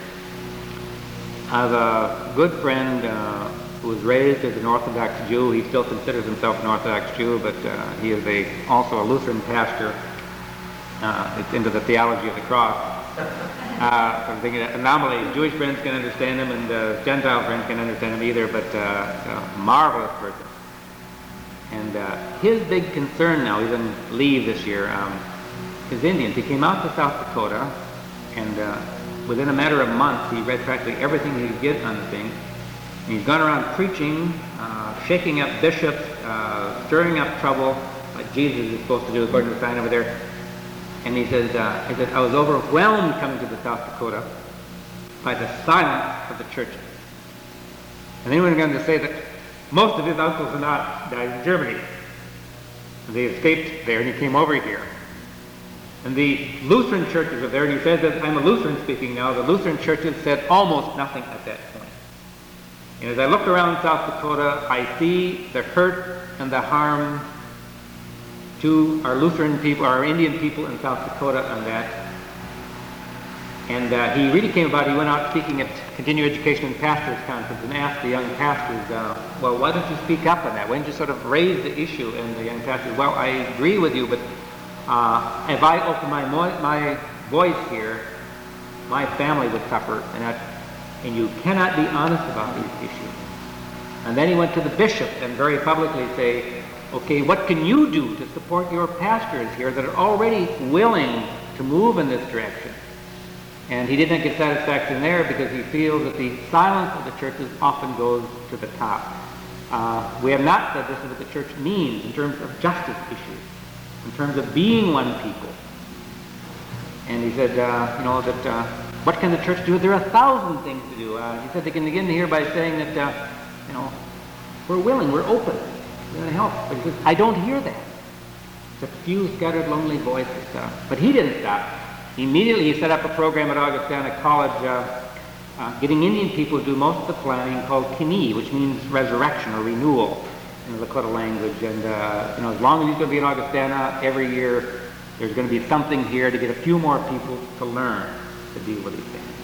I have a good friend uh, who was raised as an Orthodox Jew. He still considers himself an Orthodox Jew, but uh, he is a also a Lutheran pastor. Uh, it's into the theology of the cross. Uh, so I'm thinking that anomaly. Jewish friends can understand him, and uh, Gentile friends can understand him either, but uh, a marvelous person. And uh, his big concern now, he's on leave this year, um, is Indians. He came out to South Dakota, and uh, within a matter of months, he read practically everything he could get on the thing. And he's gone around preaching, uh, shaking up bishops, uh, stirring up trouble, like Jesus is supposed to do according to the sign over there. And he says, uh, he says, I was overwhelmed coming to the South Dakota by the silence of the churches. And then he went on to say that most of his uncles and aunts died in Germany. They escaped there, and he came over here. And the Lutheran churches are there, and he says that I'm a Lutheran speaking now. The Lutheran churches said almost nothing at that point. And as I look around South Dakota, I see the hurt and the harm to our Lutheran people, our Indian people in South Dakota on that. And uh, he really came about, he went out speaking at Continuing Education and Pastors Conference and asked the young pastors, uh, well, why don't you speak up on that? Why don't you sort of raise the issue? And the young pastors, well, I agree with you, but uh, if I open my, mo- my voice here, my family would suffer, and, that, and you cannot be honest about these issues. And then he went to the bishop and very publicly say, okay, what can you do to support your pastors here that are already willing to move in this direction? And he didn't get satisfaction there because he feels that the silence of the churches often goes to the top. Uh, we have not said this is what the church means in terms of justice issues, in terms of being one people. And he said, uh, you know, that uh, what can the church do? There are a thousand things to do. Uh, he said they can begin here by saying that, uh, you know, we're willing, we're open. We're going to help. But he says, I don't hear that. It's a few scattered, lonely voices. Uh, but he didn't stop. Immediately he set up a program at Augustana College, uh, uh, getting Indian people to do most of the planning, called Kini, which means resurrection or renewal in the Lakota language. And uh, you know, as long as he's going to be in Augustana, every year there's going to be something here to get a few more people to learn to deal with these things.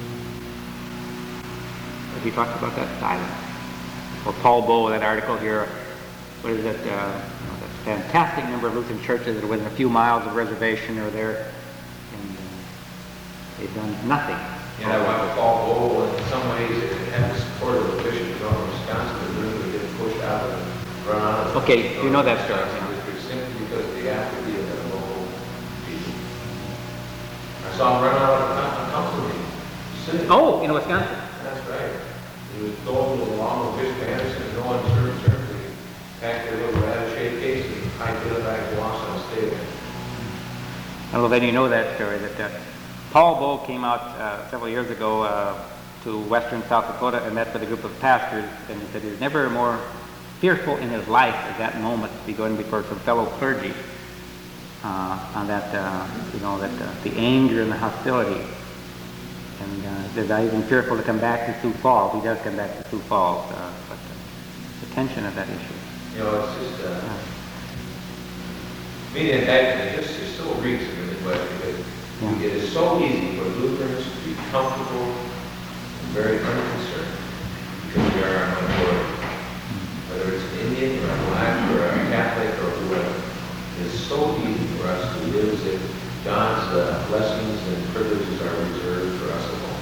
But he talks about that silence. Or Paul Bow, that article here. What is it? Uh, you know, that fantastic number of Lutheran churches that are within a few miles of reservation are there, and uh, they've done nothing. you know, I would Paul Bowl, in some ways, it had the support of the bishop of Wisconsin, but literally get pushed out and run out of Okay, you know that story. Wisconsin district simply because of the apathy of the local people. I saw him run out of a council meeting. Sitting. Oh, in Wisconsin. That's right. He was going along with Bishop Anderson in no uncertain terms. He packed their little rat-shaped case and hiked it back to Washington State. I don't know if any of you know that story, that uh, Paul Bow came out uh, several years ago uh, to western South Dakota and met with a group of pastors, and he said he was never more fearful in his life at that moment to be going before some fellow clergy uh, on that, uh, you know, that uh, the anger and the hostility. And uh, they're not even fearful to come back to Sioux Falls. He does come back to Sioux Falls, uh, but uh, the tension of that issue. You know, it's just, uh, I mean, in fact, it just, just so reeks of the Midwest because Yeah. it is so easy for Lutherans to be comfortable and very unconcerned because we are on one board. Whether it's an Indian or a black or a Catholic or whoever, it is so easy for us to live as if God's uh, blessings and privileges are reserved for us alone.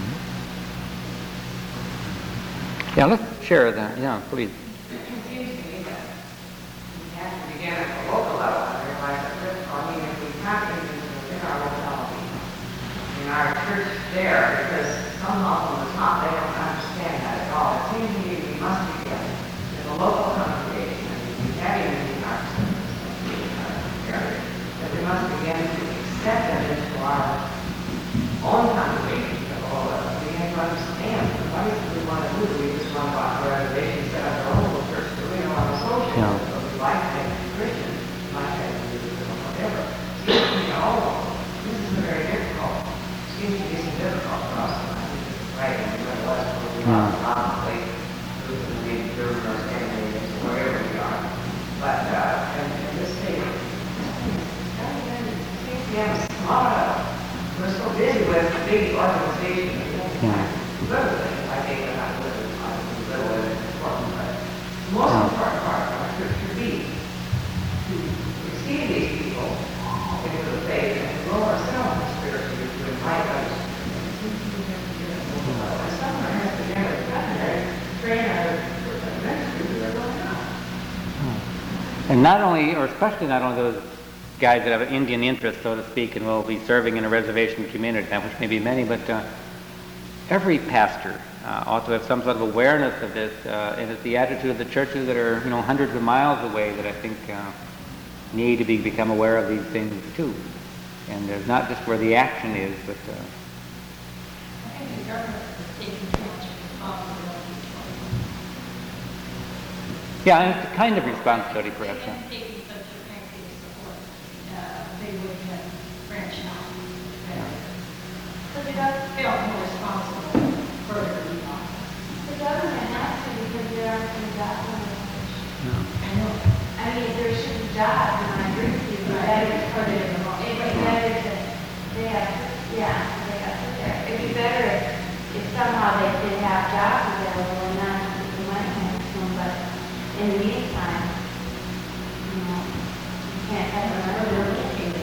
Yeah, let's share that. Yeah, please. It confused me that we have to begin at the local level and realize that this, I mean, if we have Indians within our locality, in our church there, because some of them is not, they don't understand that at all. places we want to move, we just want to buy a reservation, set up our own little church, but we don't want to social. Yeah. So we like to have Christians, we like to have Jews, or whatever. Seems to me all of them. This is very difficult. Seems to be some difficult for us. And I think it's right in the Midwest, where we are predominantly Lutheran, maybe German or Scandinavians, or wherever we are. But, uh, in, in this state, yeah, small. We're so busy with big organizations. Yeah. Little things, I think, are not little, I think little is important, but the most important part of our church should be to receive these people into the faith and grow ourselves spiritually, to invite others. And someone has to get a seminary, train our ministry to their own now. And not only, or especially not only those guys that have an Indian interest, so to speak, and will be serving in a reservation community, which may be many, but uh, every pastor uh, ought to have some sort of awareness of this, uh, and it's the attitude of the churches that are, you know, hundreds of miles away that I think uh, need to be become aware of these things too. And there's not just where the action is, but uh, I think the government is taking too much responsibility for yeah, and it's a kind of responsibility, it. perhaps. If they hadn't taken such a active support, uh, they would have branched out better. But the gov- Felt more responsible further along. the government has to because there are some jobs on the village. I know. I mean, there should be jobs, and I agree with you, but that is part of it. It's better to, they have, yeah, they have, it'd be better if, if somehow they did have jobs available and not just the money coming to them, but in the meantime, you know, you can't have another located.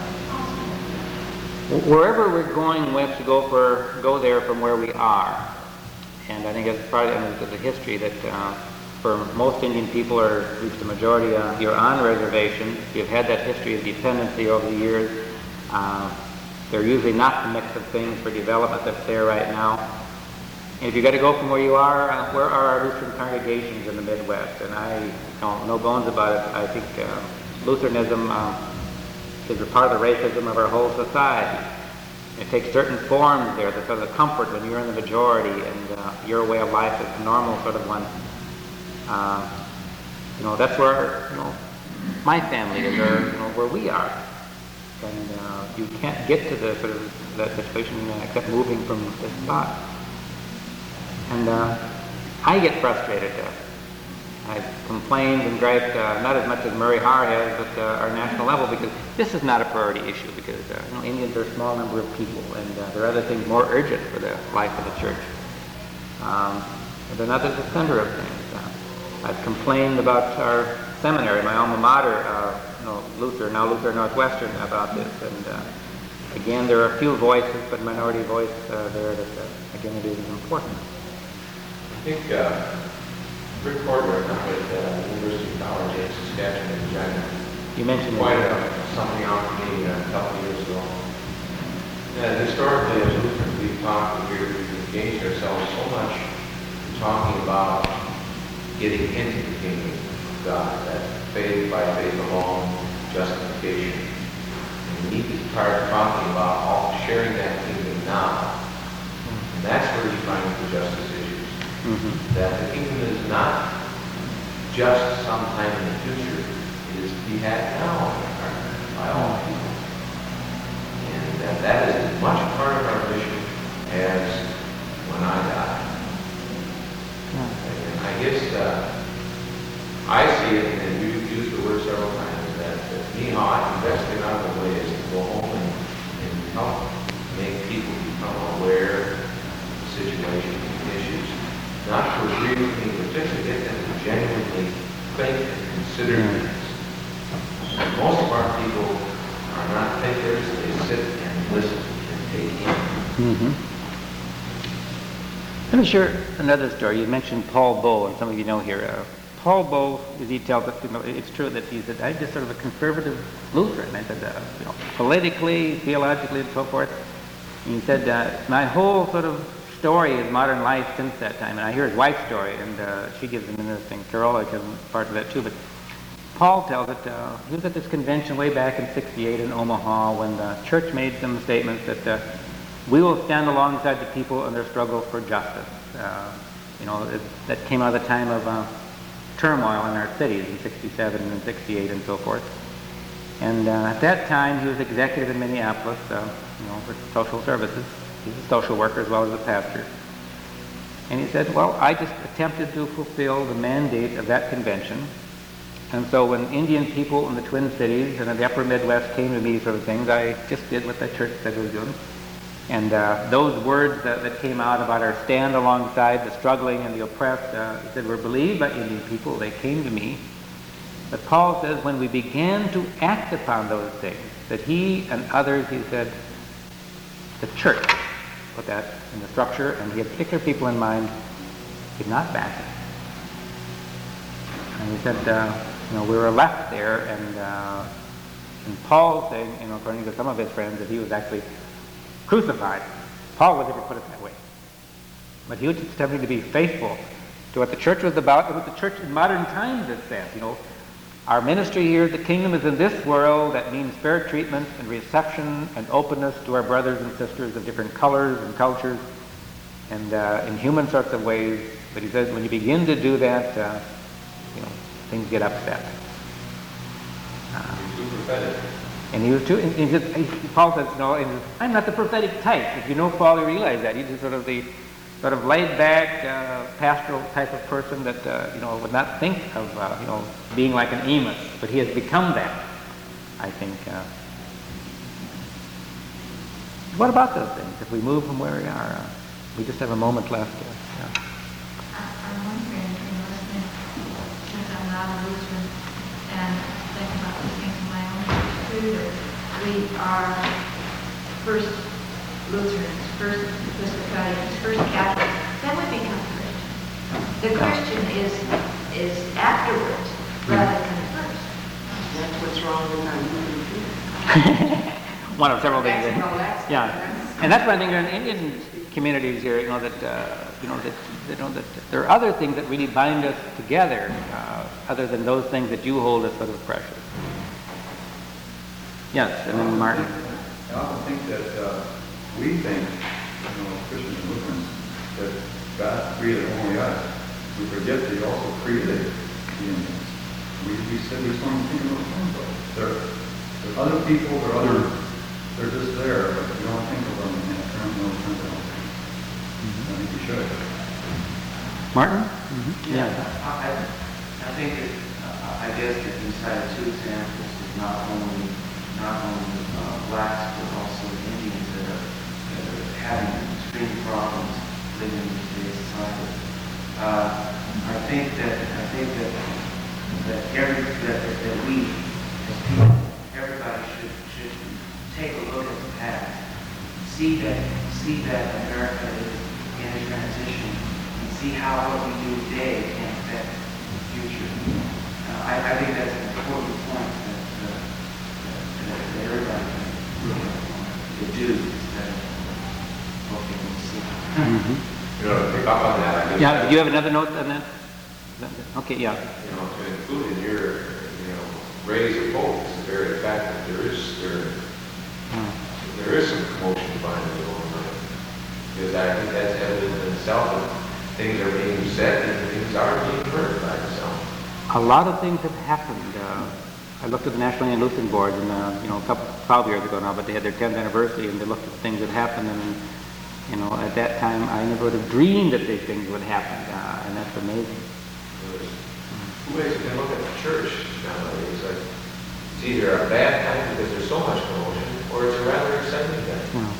Wherever we're going, we have to go for go there from where we are, and I think that's probably I mean, the history that uh, for most Indian people, or at least the majority, uh, you're on reservations. You've had that history of dependency over the years. Uh, they're usually not the mix of things for development that's there right now. And if you got to go from where you are, uh, where are our Lutheran congregations in the Midwest? And I don't no bones about it. I think uh, Lutheranism. Uh, is a part of the racism of our whole society. It takes certain forms there, the sort of comfort when you're in the majority and uh, your way of life is the normal sort of one. Uh, you know, that's where, you know, my family is, or, you know, where we are. And uh, you can't get to the sort of that situation uh, except moving from this spot. And uh, I get frustrated. Uh, I've complained and griped, uh, not as much as Murray Har has, but uh, our national level, because this is not a priority issue, because uh, you know, Indians are a small number of people, and uh, there are other things more urgent for the life of the church. Um, but they're not at the center of things. Uh, I've complained about our seminary, my alma mater, uh, you know, Luther, now Luther Northwestern, about this, and uh, again, there are a few voices, but minority voice uh, there that, uh, again, it is important. I think uh, Rick Cordner with uh, University College in Saskatchewan, Regina, You mentioned pointed that. out something out to me uh, a couple of years ago. That historically, as Lutherans, we've talked, we've engaged ourselves so much in talking about getting into the kingdom of God, that faith by faith alone, justification. And we need to start talking about all sharing that kingdom now. And that's where you find the justice issues. Mm-hmm. That the kingdom is not just sometime in the future. It is to be had now by all people. And that, that is as much part of our mission as when I die. And I guess uh, I see it, and you used the word several times, that, that Neha, the best thing out of the way is to go home and, and help make people become aware of the situation and issues. Not to agree with me, but just to get them to genuinely think and consider things. And most of our people are not thinkers, they sit and listen and take in. Mm-hmm. Let me share another story. You mentioned Paul Bow, and some of you know here. Uh, Paul Bow, as he tells us, you know, it's true that he said, I'm just sort of a conservative Lutheran. I said, uh, you know, politically, theologically, and so forth. And he said, uh, my whole sort of story is modern life since that time. And I hear his wife's story, and uh, she gives an interesting, Carola gives part of that too. But Paul tells it, uh, he was at this convention way back in sixty-eight in Omaha when the church made some statements that uh, we will stand alongside the people in their struggle for justice. Uh, you know, it, that came out of the time of uh, turmoil in our cities in sixty-seven and sixty-eight and so forth. And uh, at that time, he was executive in Minneapolis, uh, you know, for social services. He's a social worker as well as a pastor. And he said, well, I just attempted to fulfill the mandate of that convention. And so when Indian people in the Twin Cities and in the upper Midwest came to me sort of things, I just did what the church said was doing. And uh, those words that, that came out about our stand alongside the struggling and the oppressed, uh, he said, were believed by Indian people. They came to me. But Paul says when we began to act upon those things, that he and others, he said, the church put that in the structure, and he had particular people in mind, did not back it. And he said, uh, you know, we were left there, and, uh, and Paul saying, you know, according to some of his friends, that he was actually crucified. Paul would never put it that way. But he was just attempting to be faithful to what the church was about, and what the church in modern times has said. You know, our ministry here at the Kingdom is in this world. That means fair treatment and reception and openness to our brothers and sisters of different colors and cultures and uh, in human sorts of ways. But he says when you begin to do that, uh, you know, things get upset. Uh, Too prophetic. and he was too, and he just, he, Paul says, no, and he says, I'm not the prophetic type. If you know Paul, you realize that. He's just sort of the sort of laid-back, uh, pastoral type of person that, uh, you know, would not think of, uh, you know, being like an Amos, but he has become that, I think. Uh, what about those things? If we move from where we are, uh, we just have a moment left. Uh, yeah. I'm wondering, in listening, since I'm not a Lutheran, and thinking about these things in my own church too, that we are first Lutherans, first Episcopalians, first Catholics, then we become Christians. The Christian is is afterwards rather than first. That's what's wrong with our Lutheran people. One of several things. That's- that- no, that's- yeah, and that's why I think in Indian communities here, you know that uh, you know that you know that there are other things that really bind us together, uh, other than those things that you hold as sort of precious. Yes, and then Martin. I often think that uh, we think, you know, Christians and Lutherans, that God created only us. We forget that He also created the Indians. We, we said we just don't think of those things. Though. They're, they're other people. They're other. They're just there, but we don't think of them in a term, no terms at all. I think we should. Martin? Yeah, I, I I think that, uh, I guess that you cited two examples of not only, not only uh, blacks, but also Indians that are, that are having extreme problems living in today's society. Uh, I think that, I think that, that every, that, that we, as people, everybody should, should take a look at the past, see that, see that America is in a transition, and see how what we do today can affect the future. Uh, I, I think that's an important point that, uh, that, that everybody can look at the do instead of what they can see. Mm-hmm. You know, to pick up on that, I guess. Yeah. Do you have another note on that? Okay. Yeah. You know, to include in your, you know, raise of hope is the very fact that there is, there, there is some commotion finally going on. Because I think that's evident in itself that things are being said and things are being heard by itself. A lot of things have happened. Uh, I looked at the National Indian Lutheran Board, and uh, you know, a couple, twelve years ago now, but they had their tenth anniversary, and they looked at things that happened, and you know, at that time, I never would have dreamed that these things would happen, uh, and that's amazing. Two ways you can look at the church nowadays. Like, it's either a bad time because there's so much commotion, or it's a rather exciting time. Yeah.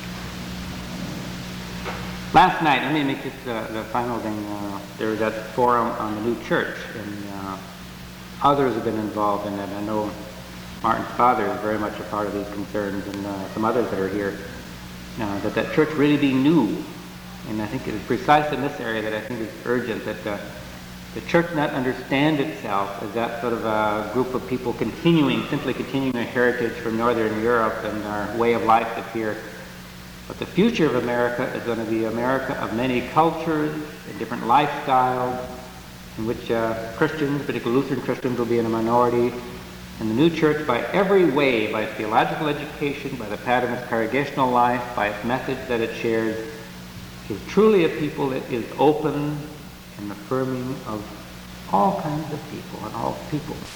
Last night, let me make this uh, the final thing. Uh, there was that forum on the new church, and uh, others have been involved in it. I know Martin's father is very much a part of these concerns, and uh, some others that are here. Uh, that that church really be new, and I think it is precisely in this area that I think is urgent that uh, the church not understand itself as that sort of a group of people continuing, simply continuing a heritage from Northern Europe and our way of life that's here. But the future of America is going to be America of many cultures and different lifestyles, in which uh, Christians, particularly Lutheran Christians, will be in a minority, And the new church, by every way, by its theological education, by the pattern of its congregational life, by its methods that it shares, is truly a people that is open and affirming of all kinds of people and all people.